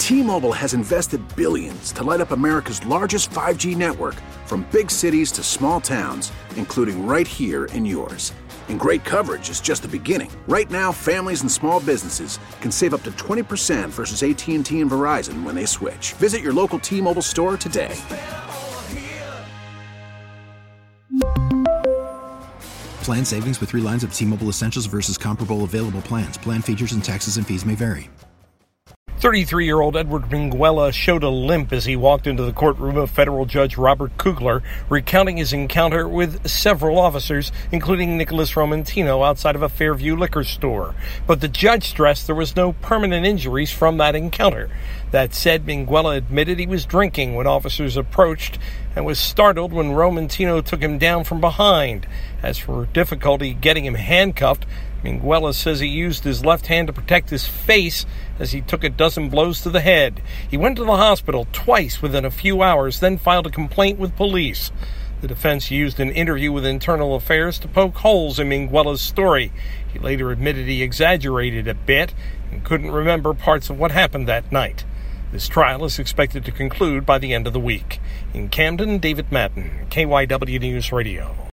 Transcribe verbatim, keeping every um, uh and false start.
T-Mobile has invested billions to light up America's largest five G network, from big cities to small towns, including right here in yours. And great coverage is just the beginning. Right now, families and small businesses can save up to twenty percent versus A T and T and Verizon when they switch. Visit your local T-Mobile store today. Plan savings with three lines of T-Mobile Essentials versus comparable available plans. Plan features and taxes and fees may vary. thirty-three-year-old Edward Minguella showed a limp as he walked into the courtroom of federal judge Robert Kugler, recounting his encounter with several officers, including Nicholas Romantino, outside of a Fairview liquor store. But the judge stressed there was no permanent injuries from that encounter. That said, Minguella admitted he was drinking when officers approached and was startled when Romantino took him down from behind. As for difficulty getting him handcuffed, Minguella says he used his left hand to protect his face as he took a dozen blows to the head. He went to the hospital twice within a few hours, then filed a complaint with police. The defense used an interview with Internal Affairs to poke holes in Minguella's story. He later admitted he exaggerated a bit and couldn't remember parts of what happened that night. This trial is expected to conclude by the end of the week. In Camden, David Madden, K Y W News Radio.